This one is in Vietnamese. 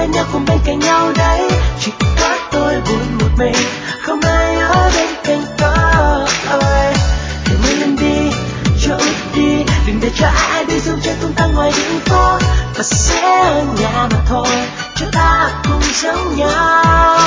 bên nhau cùng bên cạnh nhau đấy. Chỉ có tôi buồn một mình, không ai ở bên cạnh tôi. Hãy mau lên đi, cho ước đi, đừng để cho ai đi dừng chân tung tăng ngoài đường phố. Và sẽ ở nhà mà thôi, cho ta cùng giống nhau.